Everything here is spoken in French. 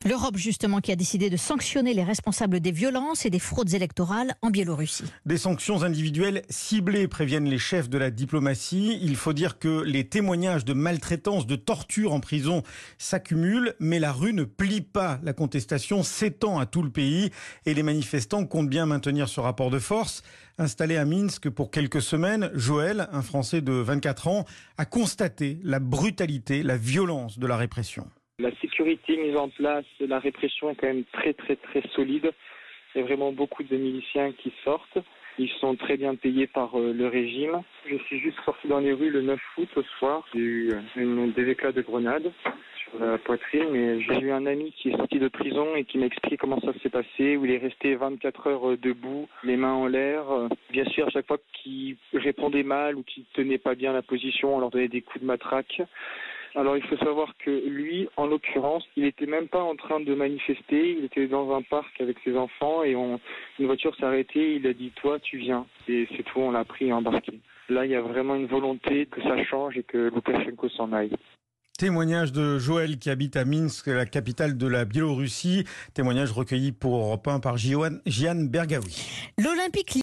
L'Europe, justement, qui a décidé de sanctionner les responsables des violences et des fraudes électorales en Biélorussie. Des sanctions individuelles ciblées, préviennent les chefs de la diplomatie. Il faut dire que les témoignages de maltraitance, de torture en prison s'accumulent, mais la rue ne plie pas. La contestation s'étend à tout le pays et les manifestants comptent bien maintenir ce rapport de force. Installé à Minsk pour quelques semaines, Joël, un Français de 24 ans, a constaté la brutalité, la violence de la répression. La sécurité mise en place, la répression est quand même très solide. Il y a vraiment beaucoup de miliciens qui sortent. Ils sont très bien payés par le régime. Je suis juste sorti dans les rues le 9 août au soir. J'ai eu des éclats de grenades sur la poitrine, mais j'ai eu un ami qui est sorti de prison et qui m'a expliqué comment ça s'est passé, où il est resté 24 heures debout, les mains en l'air. Bien sûr, à chaque fois qu'il répondait mal ou qu'il tenait pas bien la position, on leur donnait des coups de matraque. Alors il faut savoir que lui, en l'occurrence, il n'était même pas en train de manifester, il était dans un parc avec ses enfants et une voiture s'est arrêtée, il a dit « toi tu viens » et c'est tout, on l'a pris et embarqué. Là il y a vraiment une volonté que ça change et que Loukachenko s'en aille. Témoignage de Joël qui habite à Minsk, la capitale de la Biélorussie. Témoignage recueilli pour Europe 1 par Jian Bergaoui. L'Olympique